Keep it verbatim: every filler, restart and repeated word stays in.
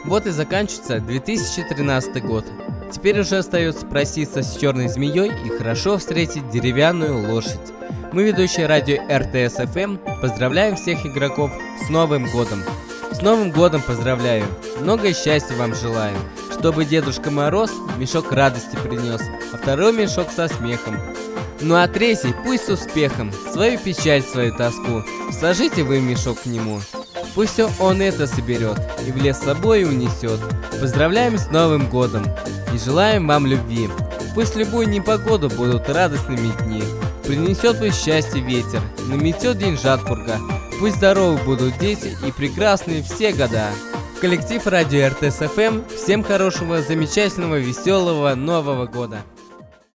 Вот и заканчивается две тысячи тринадцатый год. Теперь уже остается проситься с черной змеей и хорошо встретить деревянную лошадь. Мы, ведущие радио эр тэ эс эф эм, поздравляем всех игроков с Новым годом. С Новым годом поздравляю, много счастья вам желаю, чтобы Дедушка Мороз мешок радости принес, а второй мешок со смехом. Ну а третий пусть с успехом, свою печаль, свою тоску, сложите вы мешок к нему. Пусть все он это соберет и в лес с собой унесет. Поздравляем с Новым годом и желаем вам любви. Пусть в любую непогоду будут радостными дни. Принесет пусть счастье ветер, наметет деньжат пурга. Пусть здоровы будут дети и прекрасные все года. Коллектив радио эр тэ эс эф эм, всем хорошего, замечательного, веселого Нового года!